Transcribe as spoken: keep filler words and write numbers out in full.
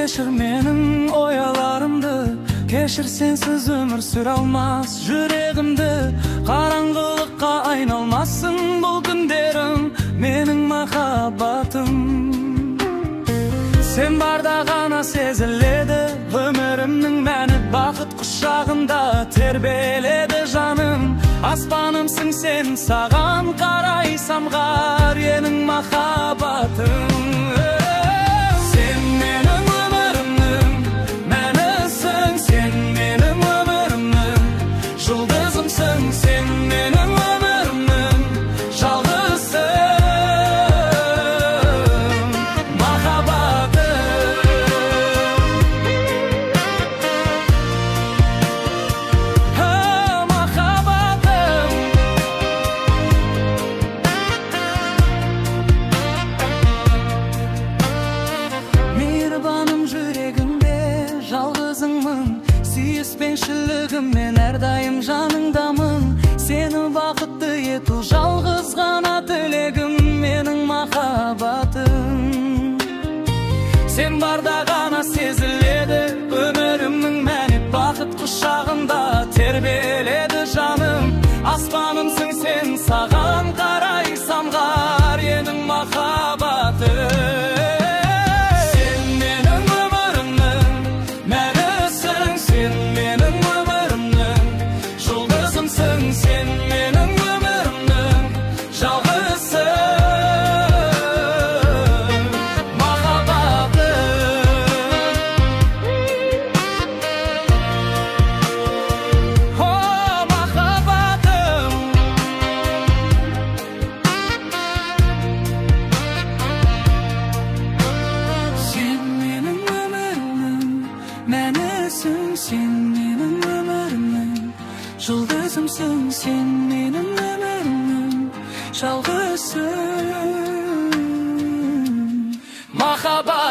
кешір менің ояларымды, кешір сенсіз өмір сүре алмас жүрегімді. Қараңғылыққа айналмасын бұл күндерім, менің махаббатым. Сен барда ғана сезіледі өмірімнің мәні, бақыт құшағында тербеледі жаным. Аспанымсың сен, саған қарай самғар енің махаббатым. Сен менің өмірімнің мәнісің, сен менің өмірімнің жұлдызымсың, сен менің өмірімнің жалғызсың. Сүйіспеншілігіммен әрдайым жаныңдамын, сені бақытты ету жалғыз ғана тілегім, менің махаббатым. Сен барда ғана сезіледі өмірімнің мәні, бақыт құшағында тербеледі жаным. Аспанымсың сен, саған қарай самғар енің махаббатым. Sen benim ömrümün жалғызсың, махаббатым. О, махаббатым. Sen benim ömrümün мәнісің, сен менің өмірімнің жұлдызымсың, сен менің өмірімнің жалғызсың, махаббат.